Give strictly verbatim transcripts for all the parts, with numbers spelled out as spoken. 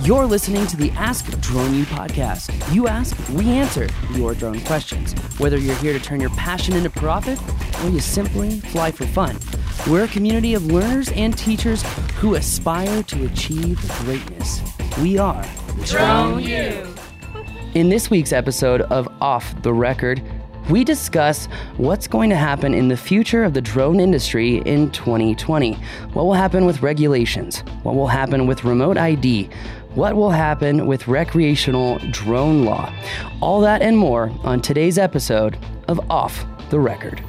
You're listening to the Ask Drone U podcast. You ask, we answer your drone questions. Whether you're here to turn your passion into profit or you simply fly for fun, we're a community of learners and teachers who aspire to achieve greatness. We are Drone U. In this week's episode of Off the Record, we discuss what's going to happen in the future of the drone industry in twenty twenty. What will happen with regulations? What will happen with remote I D? What will happen with recreational drone law? All that and more on today's episode of Off the Record.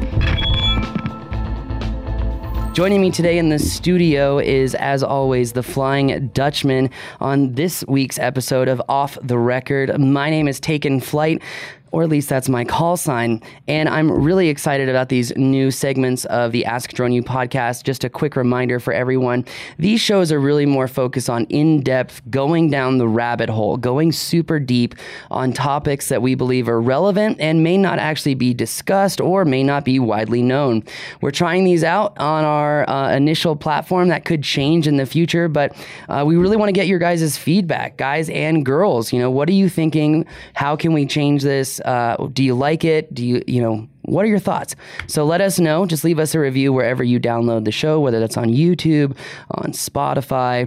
Joining me today in the studio is, as always, the Flying Dutchman on this week's episode of Off the Record. My name is Taken Flight, or at least that's my call sign, and I'm really excited about these new segments of the Ask Drone U podcast. Just a quick reminder for everyone, these shows are really more focused on in-depth, going down the rabbit hole, going super deep on topics that we believe are relevant and may not actually be discussed or may not be widely known. We're trying these out on our uh, initial platform. That could change in the future, but uh, we really want to get your guys' feedback, guys and girls. You know, what are you thinking? How can we change this? Uh, do you like it? Do you, you know, what are your thoughts? So let us know. Just leave us a review wherever you download the show, whether that's on YouTube, on Spotify,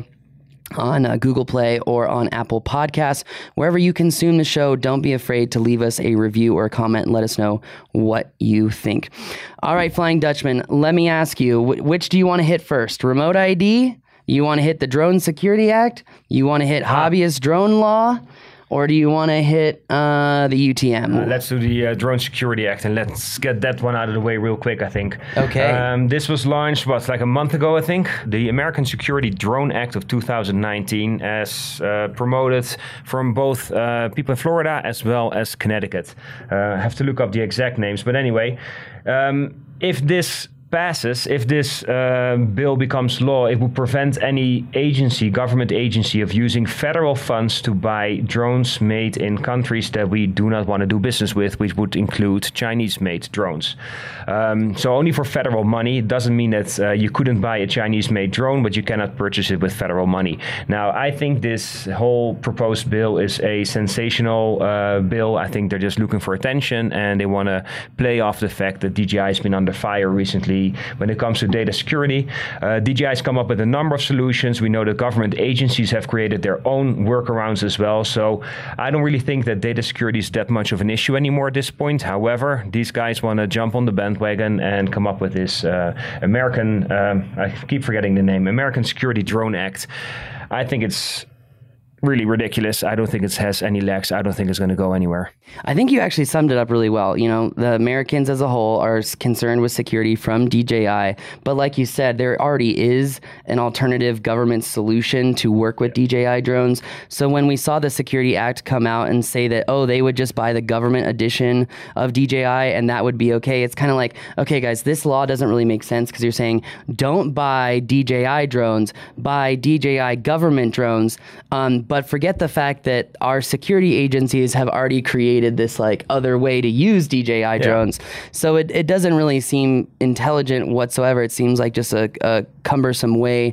on uh, Google Play, or on Apple Podcasts. Wherever you consume the show, don't be afraid to leave us a review or a comment and let us know what you think. All right, Flying Dutchman, let me ask you, wh- which do you want to hit first? Remote I D? You want to hit the Drone Security Act? You want to hit hobbyist drone law? Or do you want to hit uh, the U T M? Uh, let's do the uh, Drone Security Act, and let's get that one out of the way real quick, I think. Okay. Um, this was launched, what, like a month ago, I think? The American Security Drone Act of two thousand nineteen, as uh, promoted from both uh, people in Florida as well as Connecticut. Uh, I have to look up the exact names, but anyway, um, if this passes, if this uh, bill becomes law, it would prevent any agency, government agency, of using federal funds to buy drones made in countries that we do not want to do business with, which would include Chinese-made drones. Um, so only for federal money. It doesn't mean that uh, you couldn't buy a Chinese-made drone, but you cannot purchase it with federal money. Now, I think this whole proposed bill is a sensational uh, bill. I think they're just looking for attention, and they want to play off the fact that D J I has been under fire recently when it comes to data security. Uh, D J I has come up with a number of solutions. We know that government agencies have created their own workarounds as well. So I don't really think that data security is that much of an issue anymore at this point. However, these guys want to jump on the bandwagon and come up with this uh, American, um, I keep forgetting the name, American Security Drone Act. I think it's really ridiculous. I don't think it has any legs. I don't think it's going to go anywhere. I think you actually summed it up really well. You know, the Americans as a whole are concerned with security from D J I, but like you said, there already is an alternative government solution to work with D J I drones. So when we saw the Security Act come out and say that, oh, they would just buy the government edition of D J I and that would be okay, it's kind of like, okay, guys, this law doesn't really make sense because you're saying don't buy D J I drones, buy D J I government drones. Um, but forget the fact that our security agencies have already created this like other way to use D J I Yeah. drones. So it, it doesn't really seem intelligent whatsoever. It seems like just a, a cumbersome way.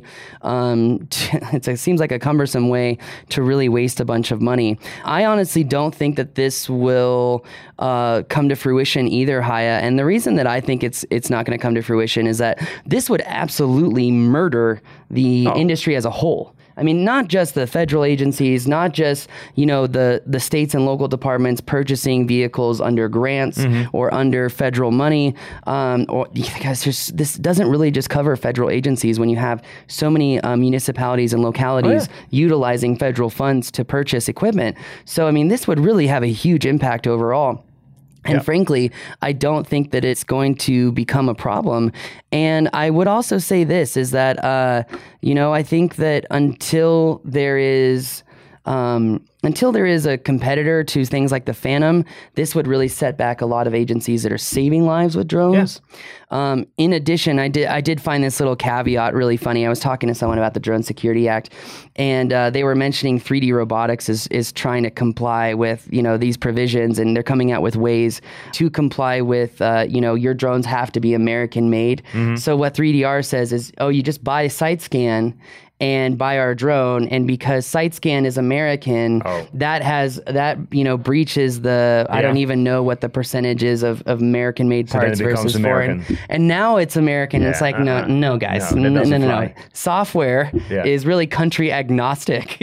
Um, to, it's, it seems like a cumbersome way to really waste a bunch of money. I honestly don't think that this will uh, come to fruition either, Haya. And the reason that I think it's it's not going to come to fruition is that this would absolutely murder the Oh. industry as a whole. I mean, not just the federal agencies, not just, you know, the, the states and local departments purchasing vehicles under grants mm-hmm. or under federal money. Um, or guys, just, this doesn't really just cover federal agencies when you have so many uh, municipalities and localities oh, yeah. utilizing federal funds to purchase equipment. So, I mean, this would really have a huge impact overall. And yep. frankly, I don't think that it's going to become a problem. And I would also say this is that, uh, you know, I think that until there is um, until there is a competitor to things like the Phantom, this would really set back a lot of agencies that are saving lives with drones. Yes. Um, in addition, I did I did find this little caveat really funny. I was talking to someone about the Drone Security Act, and uh, they were mentioning three D Robotics is is trying to comply with, you know, these provisions, and they're coming out with ways to comply with, uh, you know, your drones have to be American made. Mm-hmm. So what three D R says is, oh, you just buy a site scan and buy our drone. And because SiteScan is American, Oh. that has that you know breaches the I Yeah. don't even know what the percentage is of, of American made So then parts it becomes versus American. foreign. And now it's American. Yeah, It's like uh-uh. no no guys No, that no no doesn't no, no. fly. Software Yeah. is really country agnostic.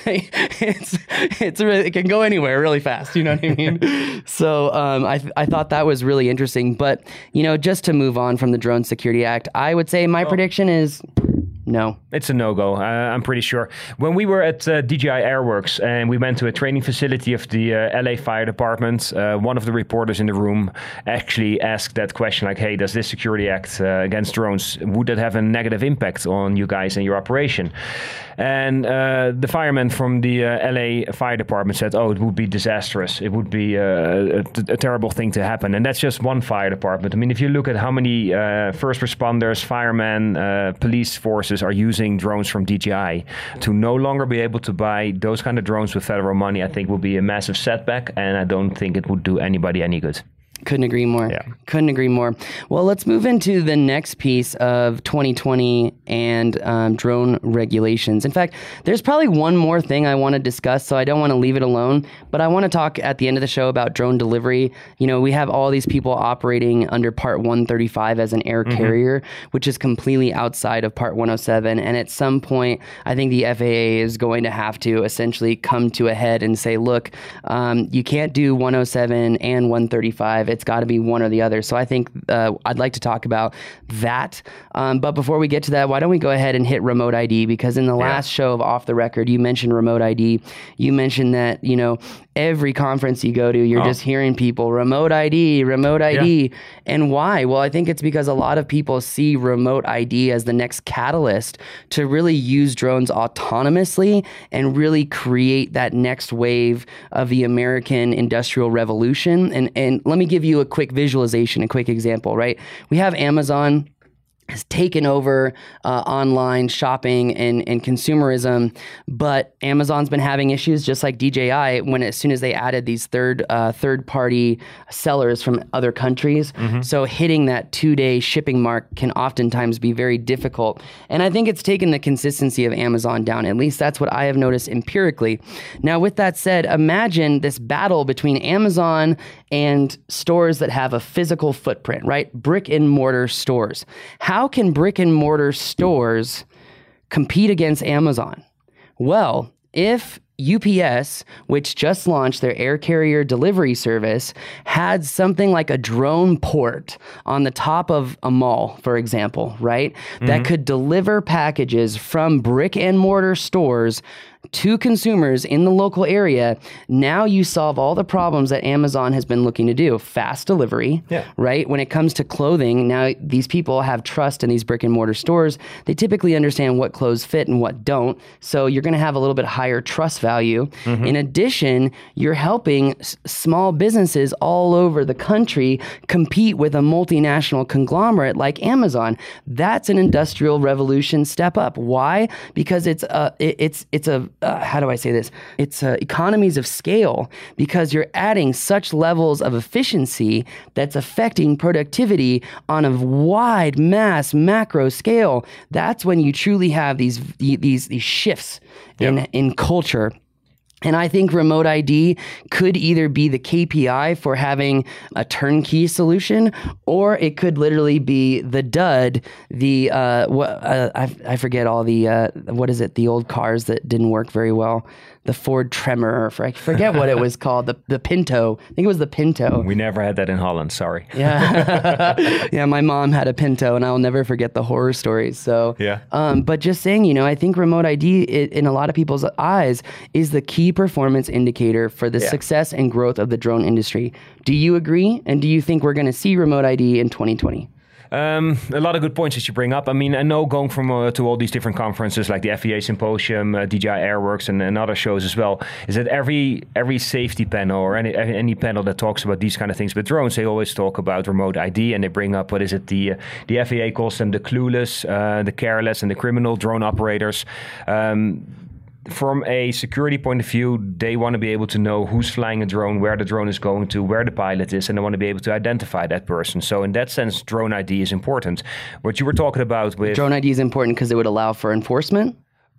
it's it's really, it can go anywhere really fast. You know what I mean? So um, I I thought that was really interesting. But you know, just to move on from the Drone Security Act, I would say my prediction is no. It's a no-go, uh, I'm pretty sure. When we were at uh, D J I Airworks and we went to a training facility of the uh, L A Fire Department, uh, one of the reporters in the room actually asked that question, like, hey, does this Security Act uh, against drones, would that have a negative impact on you guys and your operation? And uh, the fireman from the uh, L A Fire Department said, oh, it would be disastrous. It would be uh, a, a terrible thing to happen. And that's just one fire department. I mean, if you look at how many uh, first responders, firemen, uh, police forces are using drones from D J I, to no longer be able to buy those kind of drones with federal money, I think will be a massive setback, and I don't think it would do anybody any good. Couldn't agree more. Yeah. Couldn't agree more. Well, let's move into the next piece of twenty twenty and um, drone regulations. In fact, there's probably one more thing I want to discuss, so I don't want to leave it alone. But I want to talk at the end of the show about drone delivery. You know, we have all these people operating under Part one thirty-five as an air mm-hmm. carrier, which is completely outside of Part one oh seven. And at some point, I think the F A A is going to have to essentially come to a head and say, look, um, you can't do one oh seven and one thirty-five. It's got to be one or the other. So I think uh, I'd like to talk about that. Um, but before we get to that, why don't we go ahead and hit remote I D? Because in the yeah. last show of Off the Record, you mentioned remote I D. You mentioned that, you know, every conference you go to, you're oh. just hearing people, remote I D, remote I D. Yeah. And why? Well, I think it's because a lot of people see remote I D as the next catalyst to really use drones autonomously and really create that next wave of the American industrial revolution. And, and let me give you a quick visualization, a quick example, right? We have Amazon has taken over uh, online shopping and, and consumerism, but Amazon's been having issues just like D J I when as soon as they added these third uh, third party sellers from other countries. Mm-hmm. So hitting that two day shipping mark can oftentimes be very difficult. And I think it's taken the consistency of Amazon down. At least that's what I have noticed empirically. Now, with that said, imagine this battle between Amazon and stores that have a physical footprint, right? Brick and mortar stores. How How can brick and mortar stores compete against Amazon? Well, if U P S, which just launched their air carrier delivery service, had something like a drone port on the top of a mall, for example, right? Mm-hmm. That could deliver packages from brick and mortar stores to consumers in the local area. Now you solve all the problems that Amazon has been looking to do. Fast delivery, yeah. right? When it comes to clothing, now these people have trust in these brick and mortar stores. They typically understand what clothes fit and what don't. So you're going to have a little bit higher trust value. Mm-hmm. In addition, you're helping s- small businesses all over the country compete with a multinational conglomerate like Amazon. That's an industrial revolution step up. Why? Because it's a, it, it's, it's a, Uh, how do I say this? It's uh, economies of scale, because you're adding such levels of efficiency that's affecting productivity on a wide mass macro scale. That's when you truly have these these these shifts in yep. in culture. And I think remote I D could either be the K P I for having a turnkey solution, or it could literally be the dud, the, uh, what, uh, I, I forget all the, uh, what is it, the old cars that didn't work very well. The Ford Tremor, or I forget what it was called, the the Pinto. I think it was the Pinto. We never had that in Holland, sorry. Yeah, yeah. My mom had a Pinto, and I'll never forget the horror stories. So, yeah. Um, but just saying, you know, I think remote I D, it, in a lot of people's eyes, is the key performance indicator for the yeah. success and growth of the drone industry. Do you agree? And do you think we're going to see remote I D in twenty twenty? Um, a lot of good points that you bring up. I mean, I know going from uh, to all these different conferences like the F A A Symposium, uh, D J I Airworks, and, and other shows as well, is that every every safety panel or any any panel that talks about these kind of things with drones, they always talk about remote I D, and they bring up, what is it, the uh, the F A A calls them the clueless, uh, the careless, and the criminal drone operators. Um, From a security point of view, they want to be able to know who's flying a drone, where the drone is going to, where the pilot is, and they want to be able to identify that person. So in that sense, drone I D is important. What you were talking about with... Drone I D is important because it would allow for enforcement?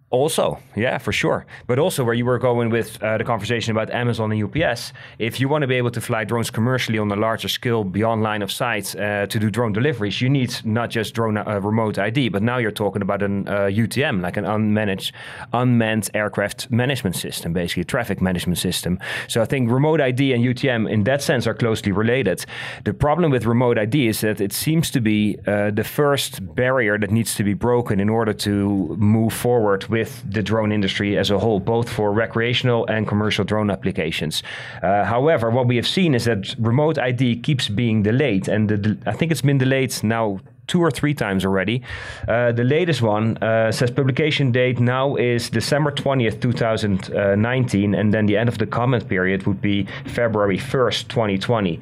Also, yeah, for sure. But also where you were going with uh, the conversation about Amazon and U P S, if you want to be able to fly drones commercially on a larger scale beyond line of sight uh, to do drone deliveries, you need not just drone uh, remote I D, but now you're talking about an uh, U T M, like an unmanaged, unmanned aircraft management system, basically a traffic management system. So I think remote I D and U T M in that sense are closely related. The problem with remote I D is that it seems to be uh, the first barrier that needs to be broken in order to move forward with with the drone industry as a whole, both for recreational and commercial drone applications. Uh, however, what we have seen is that remote I D keeps being delayed, and the, I think it's been delayed now two or three times already. Uh, the latest one uh, says publication date now is December twentieth, two thousand nineteen, and then the end of the comment period would be February first, twenty twenty.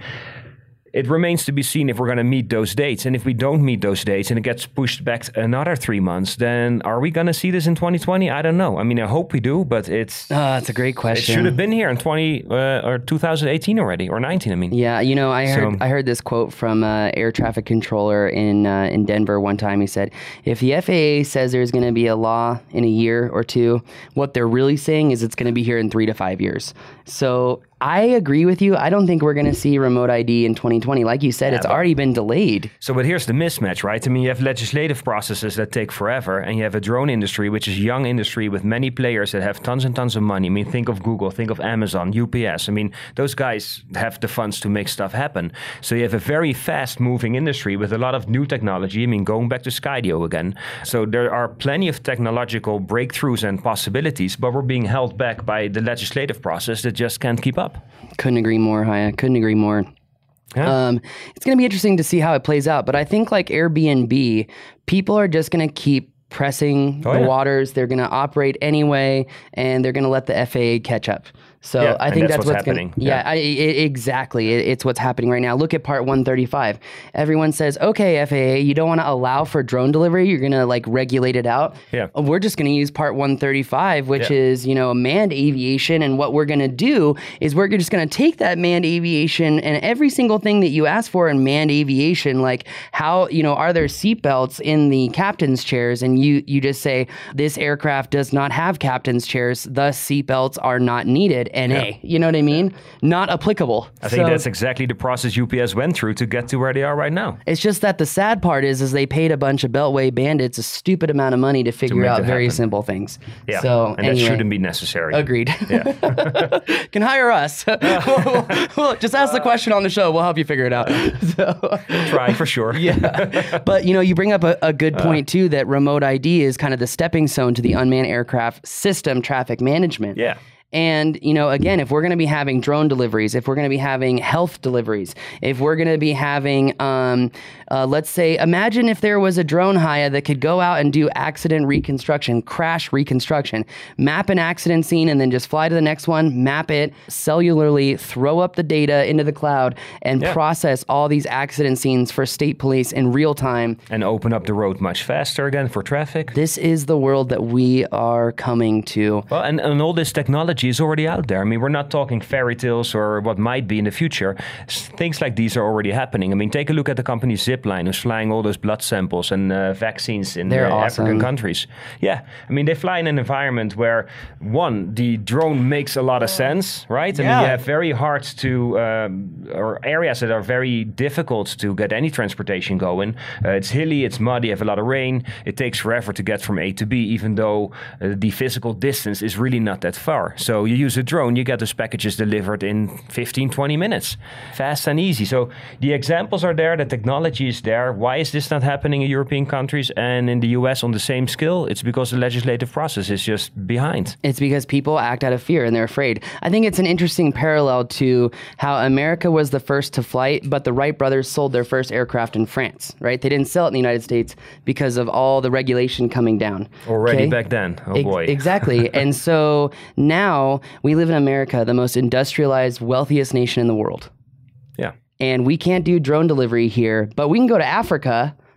It remains to be seen if we're going to meet those dates. And if we don't meet those dates and it gets pushed back another three months, then are we going to see this in twenty twenty? I don't know. I mean, I hope we do, but it's... Oh, that's a great question. It should have been here in twenty uh, or two thousand eighteen already, or nineteen, I mean. Yeah, you know, I heard So- I heard this quote from uh, air traffic controller in uh, in Denver one time. He said, if the F A A says there's going to be a law in a year or two, what they're really saying is it's going to be here in three to five years. So I agree with you. I don't think we're going to see remote I D in twenty twenty. Like you said, Yeah, it's but- already been delayed. So, but here's the mismatch, right? I mean, you have legislative processes that take forever, and you have a drone industry, which is a young industry with many players that have tons and tons of money. I mean, think of Google, think of Amazon, U P S. I mean, those guys have the funds to make stuff happen. So you have a very fast-moving industry with a lot of new technology. I mean, going back to Skydio again. So there are plenty of technological breakthroughs and possibilities, but we're being held back by the legislative process that just can't keep up. Couldn't agree more, Haya. Couldn't agree more. Yeah. Um, it's going to be interesting to see how it plays out. But I think like Airbnb, people are just going to keep pressing Oh, the yeah. waters. They're going to operate anyway, and they're going to let the F A A catch up. So Yeah, I and think that's that's, what's what's gonna- happening. Yeah, Yeah. I, I- exactly. It, it's what's happening right now. Look at Part one thirty-five. Everyone says, okay, F A A, you don't want to allow for drone delivery. You're going to like regulate it out. Yeah. We're just going to use Part one thirty-five, which Yeah. is, you know, manned aviation. And what we're going to do is we're just going to take that manned aviation and every single thing that you ask for in manned aviation, like how, you know, are there seatbelts in the captain's chairs? And you, you just say, this aircraft does not have captain's chairs, thus seatbelts are not needed. N A. Yeah. You know what I mean? Not applicable. I think So- that's exactly the process U P S went through to get to where they are right now. It's just that the sad part is, is they paid a bunch of Beltway bandits a stupid amount of money to figure make out that very happen. simple things. Yeah, So and anyway, that shouldn't be necessary. agreed. Yeah. Can hire us. We'll- we'll- just ask the question on the show. We'll help you figure it out. So, Try for sure. yeah. But you know, you bring up a, a good point too, that remote I D is kind of the stepping stone to the unmanned aircraft system traffic management. Yeah. And, you know, again, if we're going to be having drone deliveries, if we're going to be having health deliveries, if we're going to be having, um, uh, let's say, imagine if there was a drone, Haya, that could go out and do accident reconstruction, crash reconstruction, map an accident scene, and then just fly to the next one, map it, cellularly, throw up the data into the cloud, and Yeah. process all these accident scenes for state police in real time. And open up the road much faster again for traffic. This is the world that we are coming to. Well, and, and all this technology is already out there. I mean, we're not talking fairy tales or what might be in the future. S- Things like these are already happening. I mean, take a look at the company Zipline, who's flying all those blood samples and uh, vaccines in They're uh, awesome. African countries. Yeah, I mean, they fly in an environment where, one, the drone makes a lot of sense, right? I mean, Yeah. you have very hard to, um, or areas that are very difficult to get any transportation going. Uh, it's hilly, it's muddy, you have a lot of rain. It takes forever to get from A to B, even though uh, the physical distance is really not that far. So you use a drone, you get those packages delivered in fifteen, twenty minutes. Fast and easy. So the examples are there, the technology is there. Why is this not happening in European countries and in the U S on the same scale? It's because the legislative process is just behind. It's because people act out of fear and they're afraid. I think it's an interesting parallel to how America was the first to flight, but the Wright brothers sold their first aircraft in France, right? They didn't sell it in the United States because of all the regulation coming down. Already Okay? back then. Oh Ex- boy. Exactly. And so now we live in America, the most industrialized, wealthiest nation in the world. Yeah. And we can't do drone delivery here, but we can go to Africa,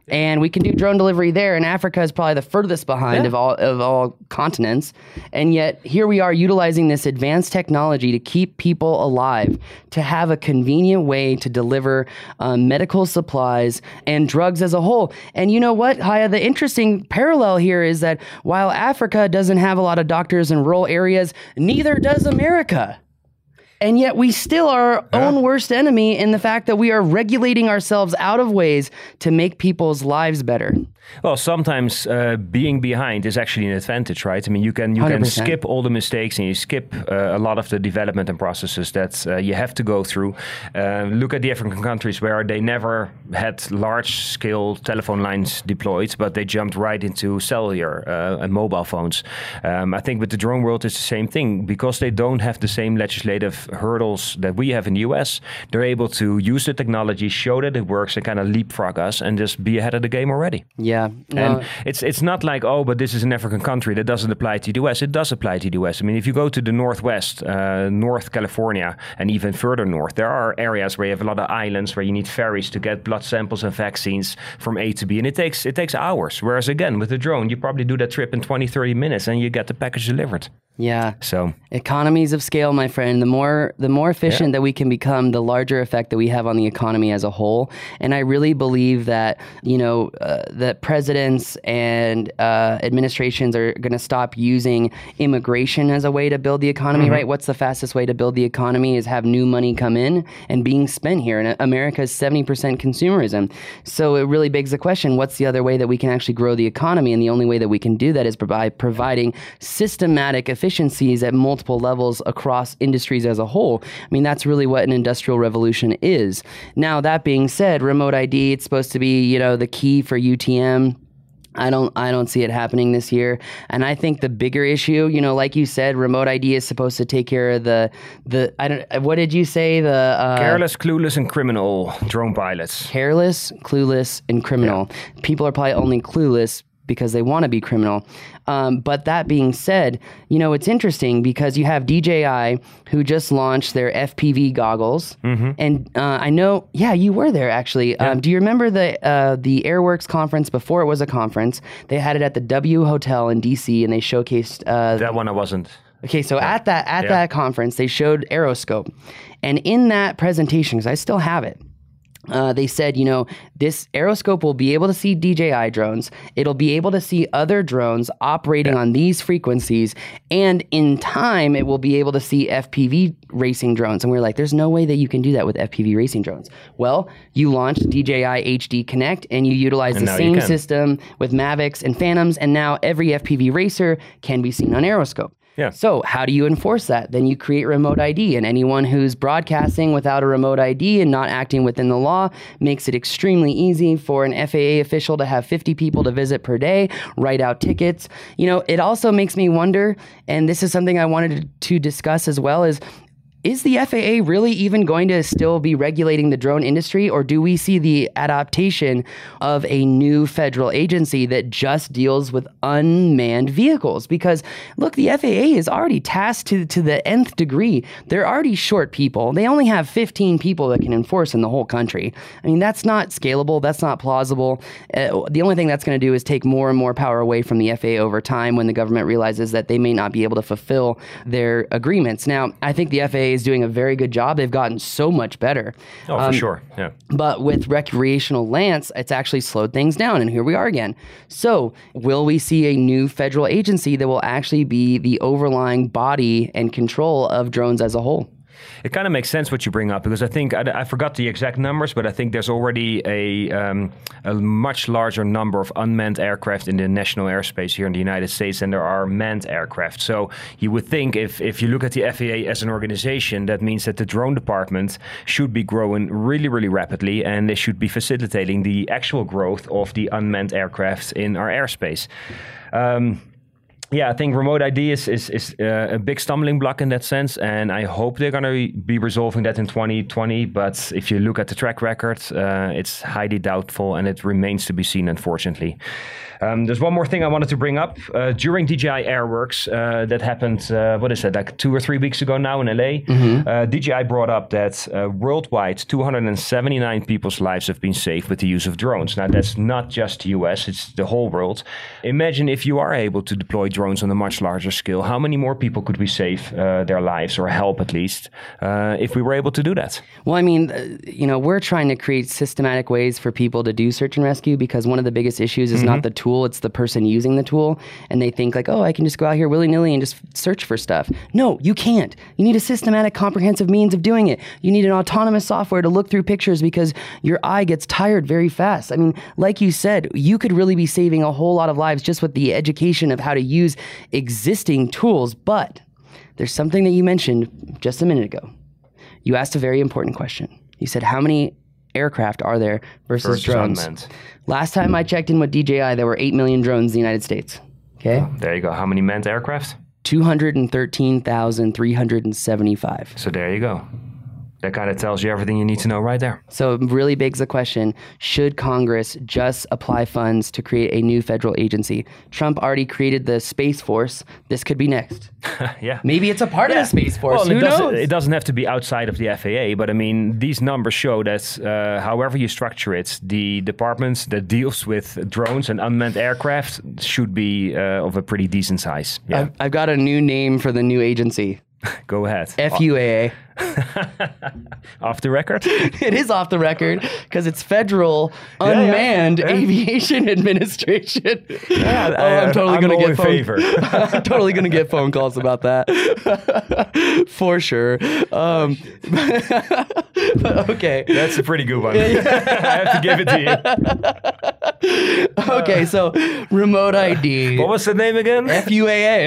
And we can do drone delivery there, and Africa is probably the furthest behind Yeah. of all of all continents. And yet here we are utilizing this advanced technology to keep people alive, to have a convenient way to deliver um, medical supplies and drugs as a whole. And you know what, Haya, the interesting parallel here is that while Africa doesn't have a lot of doctors in rural areas, neither does America. And yet we still are our Yeah. own worst enemy in the fact that we are regulating ourselves out of ways to make people's lives better. Well, sometimes uh, being behind is actually an advantage, right? I mean, you can you one hundred can percent. skip all the mistakes and you skip uh, a lot of the development and processes that uh, you have to go through. Uh, look at the African countries where they never had large-scale telephone lines deployed, but they jumped right into cellular uh, and mobile phones. Um, I think with the drone world, it's the same thing. Because they don't have the same legislative hurdles that we have in the U S, they're able to use the technology, show that it works, and kind of leapfrog us and just be ahead of the game already. Yeah. No, And it's it's not like, oh, but this is an African country that doesn't apply to the U S. It does apply to the U S. I mean, if you go to the Northwest, uh, North California, and even further north, there are areas where you have a lot of islands where you need ferries to get blood samples and vaccines from A to B. And it takes it takes hours. Whereas, again, with the drone, you probably do that trip in twenty, thirty minutes and you get the package delivered. yeah. So, Economies of scale, my friend. The more the more efficient Yeah. that we can become, the larger effect that we have on the economy as a whole. And I really believe that, you know, uh, that presidents and uh, administrations are going to stop using immigration as a way to build the economy, right? What's the fastest way to build the economy is have new money come in and being spent here. And America is seventy percent consumerism. So it really begs the question, what's the other way that we can actually grow the economy? And the only way that we can do that is by providing systematic efficiencies at multiple levels across industries as a whole. I mean, that's really what an industrial revolution is. Now, that being said, remote I D, it's supposed to be, you know, the key for U T M. I don't I don't see it happening this year. And I think the bigger issue, you know, like you said, remote I D is supposed to take care of the the I don't what did you say? The uh, careless, clueless, and criminal drone pilots. careless, clueless, and criminal. People are probably only clueless because they want to be criminal. Um, but that being said, you know, it's interesting because you have D J I who just launched their F P V goggles. And uh, I know, yeah, you were there actually. Um, do you remember the uh, the Airworks conference before it was a conference? They had it at the W Hotel in D C and they showcased... Uh, That one I wasn't. Okay, so at that at Yeah. that conference, they showed Aeroscope. And in that presentation, because I still have it, Uh, they said, you know, this Aeroscope will be able to see D J I drones. It'll be able to see other drones operating on these frequencies. And in time, it will be able to see F P V racing drones. And we're like, there's no way that you can do that with F P V racing drones. Well, you launched D J I H D Connect and you utilize And the now you same can. system with Mavics and Phantoms. And now every F P V racer can be seen on Aeroscope. Yeah. So how do you enforce that? Then you create remote I D, and anyone who's broadcasting without a remote I D and not acting within the law makes it extremely easy for an F A A official to have fifty people to visit per day, write out tickets. You know, it also makes me wonder, and this is something I wanted to discuss as well, is is the F A A really even going to still be regulating the drone industry, or do we see the adaptation of a new federal agency that just deals with unmanned vehicles? Because look, the F A A is already tasked to, to the nth degree. They're already short people. They only have fifteen people that can enforce in the whole country. I mean, that's not scalable. That's not plausible. Uh, the only thing that's going to do is take more and more power away from the F A A over time when the government realizes that they may not be able to fulfill their agreements. Now, I think the F A A is doing a very good job. They've gotten so much better. Oh, for Um, sure. Yeah. But with recreational Lance, it's actually slowed things down, and here we are again. So, will we see a new federal agency that will actually be the overlying body and control of drones as a whole? It kind of makes sense what you bring up, because I think, I, I forgot the exact numbers, but I think there's already a, um, a much larger number of unmanned aircraft in the national airspace here in the United States than there are manned aircraft. So you would think if, if you look at the F A A as an organization, that means that the drone department should be growing really, really rapidly, and they should be facilitating the actual growth of the unmanned aircraft in our airspace. Um, Yeah, I think remote I D is is, is uh, a big stumbling block in that sense, and I hope they're going to be resolving that in twenty twenty. But if you look at the track record, uh, it's highly doubtful, and it remains to be seen, unfortunately. Um, there's one more thing I wanted to bring up. Uh, during D J I Airworks, uh, that happened, uh, what is it, like two or three weeks ago now in L A, mm-hmm. uh, D J I brought up that uh, worldwide, two hundred seventy-nine people's lives have been saved with the use of drones. Now, that's not just the U S, it's the whole world. Imagine if you are able to deploy drones on a much larger scale, how many more people could we save uh, their lives, or help at least, uh, if we were able to do that? Well, I mean, uh, you know, we're trying to create systematic ways for people to do search and rescue, because one of the biggest issues is mm-hmm. not the tool, it's the person using the tool, and they think like, oh, I can just go out here willy-nilly and just search for stuff. No, you can't. You need a systematic, comprehensive means of doing it. You need an autonomous software to look through pictures, because your eye gets tired very fast. I mean, like you said, you could really be saving a whole lot of lives just with the education of how to use existing tools. But there's something that you mentioned just a minute ago. You asked a very important question. You said, how many aircraft are there versus, versus drones? Unmanned. Last time I checked in with D J I, there were eight million drones in the United States. Okay? Oh, there you go. How many manned aircraft? two hundred thirteen thousand three hundred seventy-five. So there you go. That kind of tells you everything you need to know right there. So it really begs the question, should Congress just apply funds to create a new federal agency? Trump already created the Space Force. This could be next. Yeah. Maybe it's a part yeah. of the Space Force. Well, Who it knows? Doesn't, it doesn't have to be outside of the F A A, but I mean, these numbers show that uh, however you structure it, the departments that deals with drones and unmanned aircraft should be uh, of a pretty decent size. Yeah. I've, I've got a new name for the new agency. Go ahead. F U A A. Off the record? It is off the record because it's Federal Unmanned yeah, yeah, yeah. Aviation Administration. Yeah, oh, I'm totally going to get phone. I'm totally going to get phone calls about that for sure. Um, but okay, that's a pretty good one. Yeah, yeah. I have to give it to you. Okay, so remote I D. What was the name again? F U A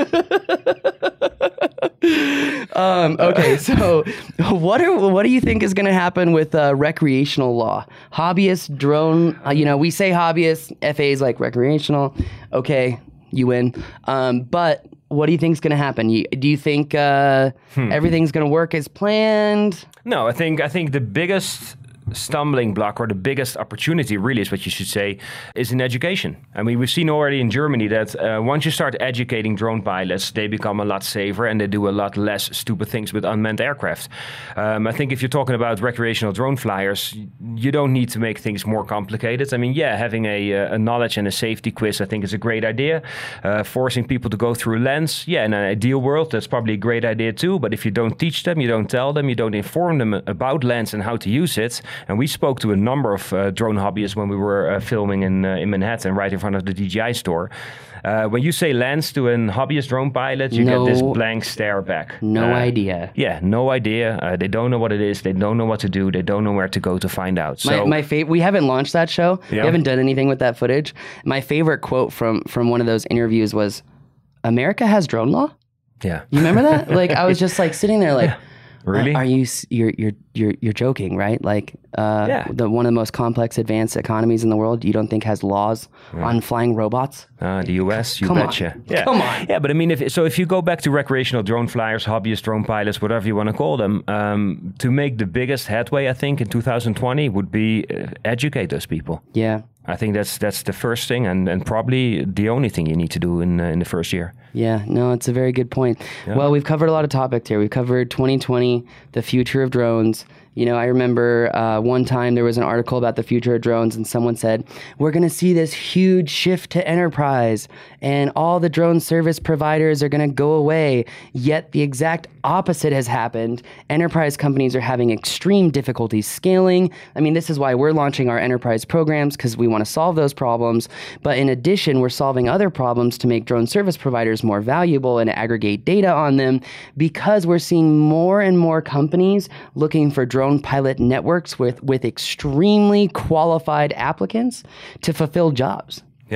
A. um, okay, so what are what do you think is going to happen with uh, recreational law? Hobbyist drone, uh, you know, we say hobbyist, F A A is like recreational. Okay, you win. Um, but what do you think is going to happen? You, do you think uh, hmm. everything's going to work as planned? No, I think I think the biggest stumbling block, or the biggest opportunity really is what you should say, is in education. I mean, we've seen already in Germany that uh, once you start educating drone pilots, they become a lot safer and they do a lot less stupid things with unmanned aircraft. Um, I think if you're talking about recreational drone flyers, you don't need to make things more complicated. I mean, yeah, having a, a knowledge and a safety quiz, I think is a great idea. Uh, forcing people to go through Lens, yeah, in an ideal world, that's probably a great idea too. But if you don't teach them, you don't tell them, you don't inform them about Lens and how to use it. And we spoke to a number of uh, drone hobbyists when we were uh, filming in uh, in Manhattan, right in front of the D J I store. Uh, when you say Lens to a hobbyist drone pilot, you no, get this blank stare back. No uh, idea. Yeah, no idea. Uh, they don't know what it is. They don't know what to do. They don't know where to go to find out. So my, my favorite. We haven't launched that show. Yeah. We haven't done anything with that footage. My favorite quote from from one of those interviews was, "America has drone law." Yeah. You remember that? Like I was just like sitting there, like. Yeah. Really? Uh, are you you're you're you're you're joking, right? Like uh, yeah. the one of the most complex advanced economies in the world, you don't think has laws yeah. on flying robots? Uh, the U S, you Come betcha. On. Yeah. Come on. Yeah, but I mean, if so, if you go back to recreational drone flyers, hobbyist drone pilots, whatever you want to call them, um, to make the biggest headway, I think in two thousand twenty would be uh, educate those people. Yeah. I think that's that's the first thing, and, and probably the only thing you need to do in uh, in the first year. Yeah, no, it's a very good point. Yeah. Well, we've covered a lot of topics here. We've covered twenty twenty, the future of drones. You know, I remember uh, one time there was an article about the future of drones, and someone said, we're going to see this huge shift to enterprise, and all the drone service providers are going to go away. Yet the exact opposite has happened. Enterprise companies are having extreme difficulties scaling. I mean, this is why we're launching our enterprise programs, because we want to solve those problems. But in addition, we're solving other problems to make drone service providers more valuable and aggregate data on them, because we're seeing more and more companies looking for drone pilot networks with, with extremely qualified applicants to fulfill jobs. Yeah.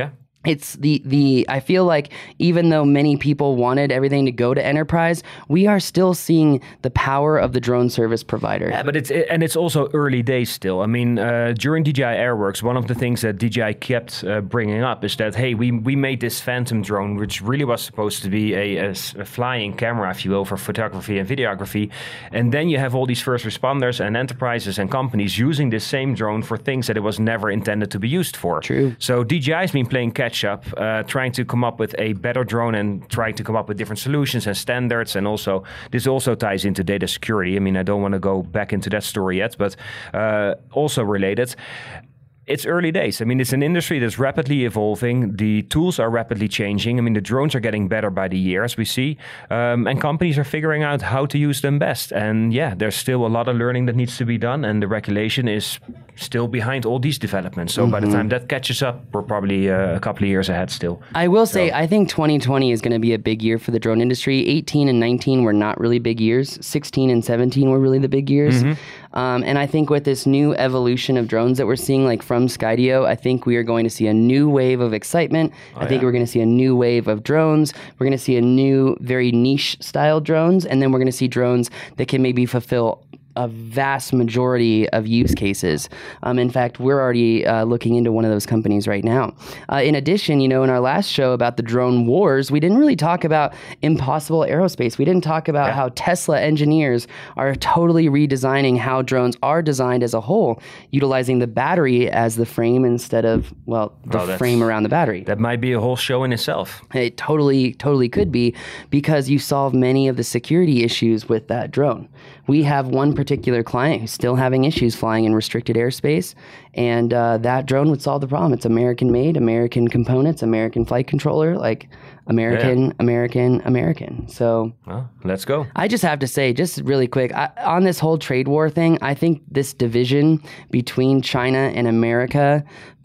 It's the, the, I feel like even though many people wanted everything to go to enterprise, we are still seeing the power of the drone service provider. Yeah, but it's, it, and it's also early days still. I mean, uh, during D J I Airworks, one of the things that D J I kept uh, bringing up is that, hey, we, we made this Phantom drone, which really was supposed to be a, a, a flying camera, if you will, for photography and videography. And then you have all these first responders and enterprises and companies using this same drone for things that it was never intended to be used for. True. So D J I's been playing catch up, uh, trying to come up with a better drone and trying to come up with different solutions and standards. And also, this also ties into data security. I mean, I don't want to go back into that story yet, but uh, also related. It's early days. I mean, it's an industry that's rapidly evolving. The tools are rapidly changing. I mean, the drones are getting better by the year, as we see. Um, and companies are figuring out how to use them best. And yeah, there's still a lot of learning that needs to be done. And the regulation is still behind all these developments. So mm-hmm. by the time that catches up, we're probably uh, a couple of years ahead still. I will say, so. I think twenty twenty is going to be a big year for the drone industry. eighteen and nineteen were not really big years. sixteen and seventeen were really the big years. Mm-hmm. Um, and I think with this new evolution of drones that we're seeing, like from Skydio, I think we are going to see a new wave of excitement. Oh, I think yeah. we're going to see a new wave of drones. We're going to see a new, very niche style drones. And then we're going to see drones that can maybe fulfill a vast majority of use cases. Um, in fact, we're already uh, looking into one of those companies right now. Uh, in addition, you know, in our last show about the drone wars, we didn't really talk about Impossible Aerospace. We didn't talk about yeah. how Tesla engineers are totally redesigning how drones are designed as a whole, utilizing the battery as the frame instead of, well, the oh, frame around the battery. That might be a whole show in itself. It totally, totally could be, because you solve many of the security issues with that drone. We have one particular client who's still having issues flying in restricted airspace, and uh, that drone would solve the problem. It's American-made, American components, American flight controller, like American, yeah. American, American. So well, let's go. I just have to say, just really quick, I, on this whole trade war thing, I think this division between China and America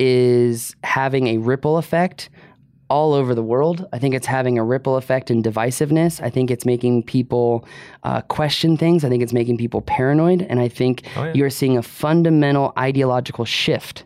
is having a ripple effect all over the world. I think it's having a ripple effect in divisiveness. I think it's making people uh, question things. I think it's making people paranoid. And I think oh, yeah. you're seeing a fundamental ideological shift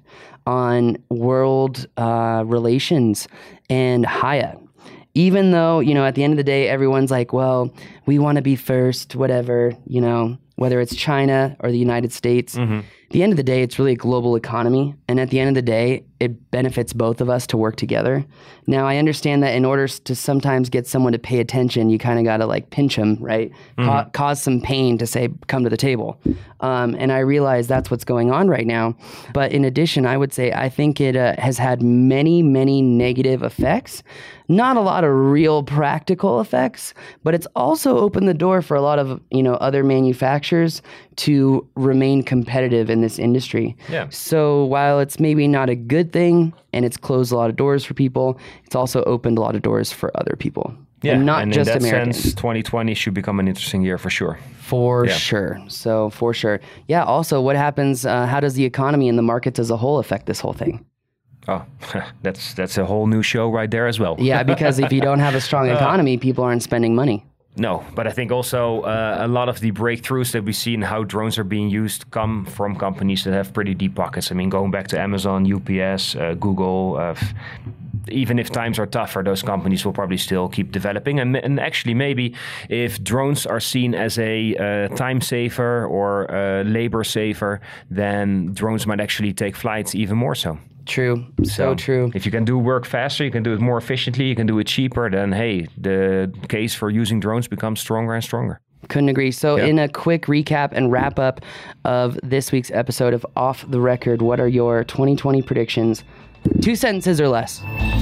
on world uh, relations and Haya. Even though, you know, at the end of the day, everyone's like, well, we want to be first, whatever, you know, whether it's China or the United States. Mm-hmm. At the end of the day, it's really a global economy. And at the end of the day, it benefits both of us to work together. Now, I understand that in order to sometimes get someone to pay attention, you kind of got to like pinch them, right? Mm-hmm. Ca- cause some pain to say, come to the table. Um, and I realize that's what's going on right now. But in addition, I would say I think it uh, has had many, many negative effects. Not a lot of real practical effects, but it's also opened the door for a lot of, you know, other manufacturers to remain competitive in this industry. Yeah. So while it's maybe not a good thing and it's closed a lot of doors for people, it's also opened a lot of doors for other people. Yeah, and not and just in that Americans. sense, twenty twenty should become an interesting year for sure. For yeah. sure. So for sure. Yeah. Also, what happens? Uh, how does the economy and the markets as a whole affect this whole thing? Oh, that's that's a whole new show right there as well. Yeah, because if you don't have a strong economy, people aren't spending money. No, but I think also uh, a lot of the breakthroughs that we see in how drones are being used come from companies that have pretty deep pockets. I mean, going back to Amazon, U P S, uh, Google, uh, f- even if times are tougher, those companies will probably still keep developing. And, and actually, maybe if drones are seen as a uh, time saver or a labor saver, then drones might actually take flights even more so. True. So, so true. If you can do work faster, you can do it more efficiently, you can do it cheaper, then hey, the case for using drones becomes stronger and stronger. Couldn't agree. So yeah. in a quick recap and wrap up of this week's episode of Off the Record, what are your twenty twenty predictions? Two sentences or less.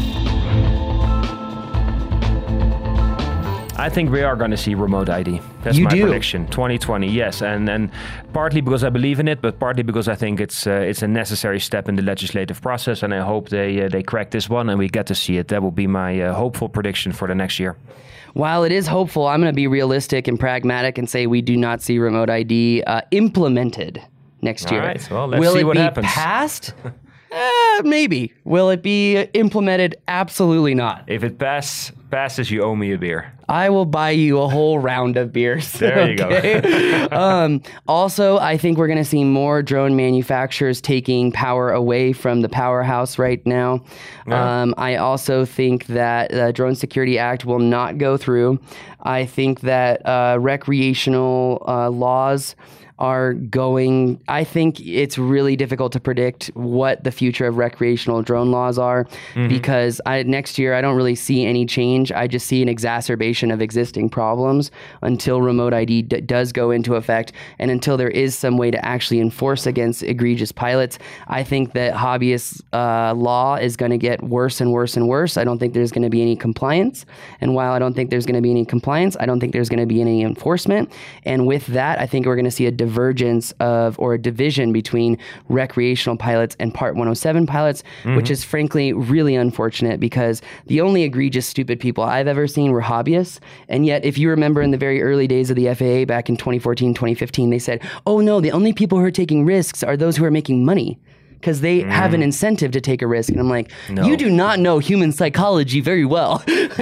I think we are going to see remote I D. That's you my do. prediction. twenty twenty, yes, and and partly because I believe in it, but partly because I think it's uh, it's a necessary step in the legislative process, and I hope they uh, they crack this one and we get to see it. That will be my uh, hopeful prediction for the next year. While it is hopeful, I'm going to be realistic and pragmatic and say we do not see remote I D uh, implemented next year. All right, well, let's Will see it what be happens. Passed? Uh, maybe. Will it be implemented? Absolutely not. If it pass, passes, you owe me a beer. I will buy you a whole round of beers. There you go. um, also, I think we're going to see more drone manufacturers taking power away from the powerhouse right now. Yeah. Um, I also think that the Drone Security Act will not go through. I think that uh, recreational uh, laws are going, I think it's really difficult to predict what the future of recreational drone laws are mm-hmm. because I, next year I don't really see any change. I just see an exacerbation of existing problems until remote I D d- does go into effect and until there is some way to actually enforce against egregious pilots. I think that hobbyist uh, law is going to get worse and worse and worse. I don't think there's going to be any compliance. And while I don't think there's going to be any compliance, I don't think there's going to be any enforcement. And with that, I think we're going to see a divergence of or a division between recreational pilots and Part one oh seven pilots, mm-hmm. which is frankly really unfortunate because the only egregious stupid people I've ever seen were hobbyists. And yet, if you remember in the very early days of the F A A back in twenty fourteen, twenty fifteen, they said, oh no, the only people who are taking risks are those who are making money, because they mm. have an incentive to take a risk. And I'm like, no. You do not know human psychology very well.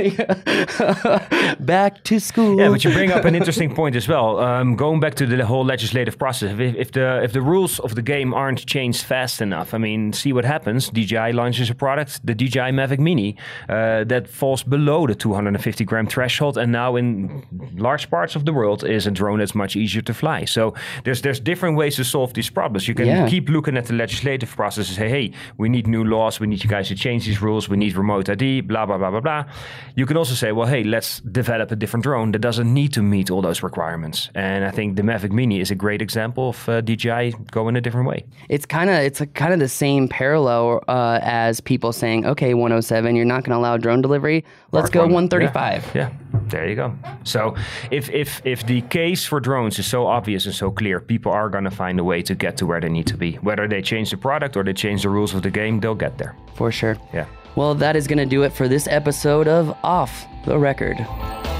Back to school. Yeah, but you bring up an interesting point as well. Um, going back to the whole legislative process, if, if the if the rules of the game aren't changed fast enough, I mean, see what happens. D J I launches a product, the D J I Mavic Mini, uh, that falls below the two hundred fifty gram threshold, and now in large parts of the world is a drone that's much easier to fly. So there's there's different ways to solve these problems. You can yeah. keep looking at the legislative process and say, hey, we need new laws, we need you guys to change these rules, we need remote I D, blah, blah, blah, blah, blah. You can also say, well, hey, let's develop a different drone that doesn't need to meet all those requirements. And I think the Mavic Mini is a great example of uh, D J I going a different way. It's kind of it's kind of the same parallel uh, as people saying, okay, one oh seven, you're not going to allow drone delivery. Let's Mark go one thirty-five. Yeah. yeah, there you go. So if, if, if the case for drones is so obvious and so clear, people are going to find a way to get to where they need to be. Whether they change the product or they change the rules of the game, they'll get there. For sure. Yeah. Well, that is going to do it for this episode of Off the Record.